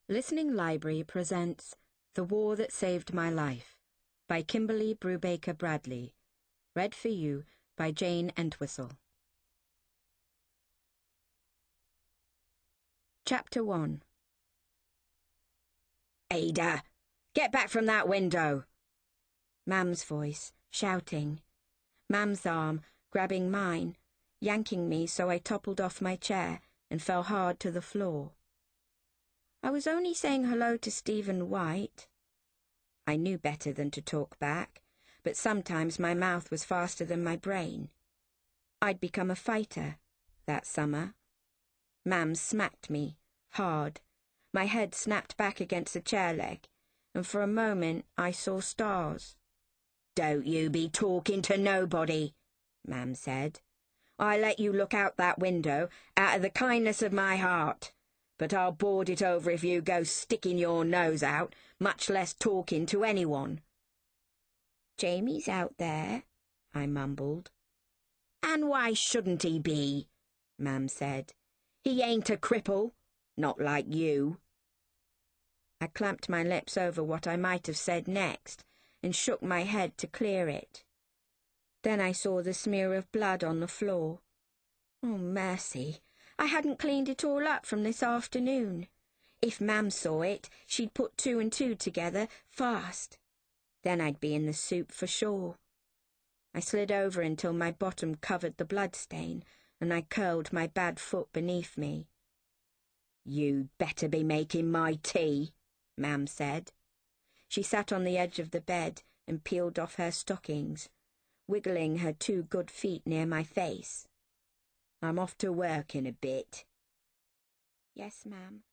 Listening Library presents The War That Saved My Life by Kimberly Brubaker Bradley. Read for you by Jane Entwistle. Chapter 1. Ada, get back from that window! Mam's voice, shouting. Mam's arm, grabbing mine, yanking me so I toppled off my chair and fell hard to the floor. I was only saying hello to Stephen White. I knew better than to talk back, but sometimes my mouth was faster than my brain. I'd become a fighter that summer. Mam smacked me, hard. My head snapped back against the chair leg, and for a moment I saw stars. "Don't you be talking to nobody," Mam said. "I let you look out that window out of the kindness of my heart. But I'll board it over if you go sticking your nose out, much less talking to anyone." "Jamie's out there," I mumbled. "And why shouldn't he be?" Mam said. "He ain't a cripple, not like you." I clamped my lips over what I might have said next and shook my head to clear it. Then I saw the smear of blood on the floor. Oh, mercy! I hadn't cleaned it all up from this afternoon. If Mam saw it, she'd put two and two together fast. Then I'd be in the soup for sure. I slid over until my bottom covered the bloodstain, and I curled my bad foot beneath me. "You'd better be making my tea," Mam said. She sat on the edge of the bed and peeled off her stockings, wiggling her two good feet near my face. "I'm off to work in a bit." "Yes, ma'am."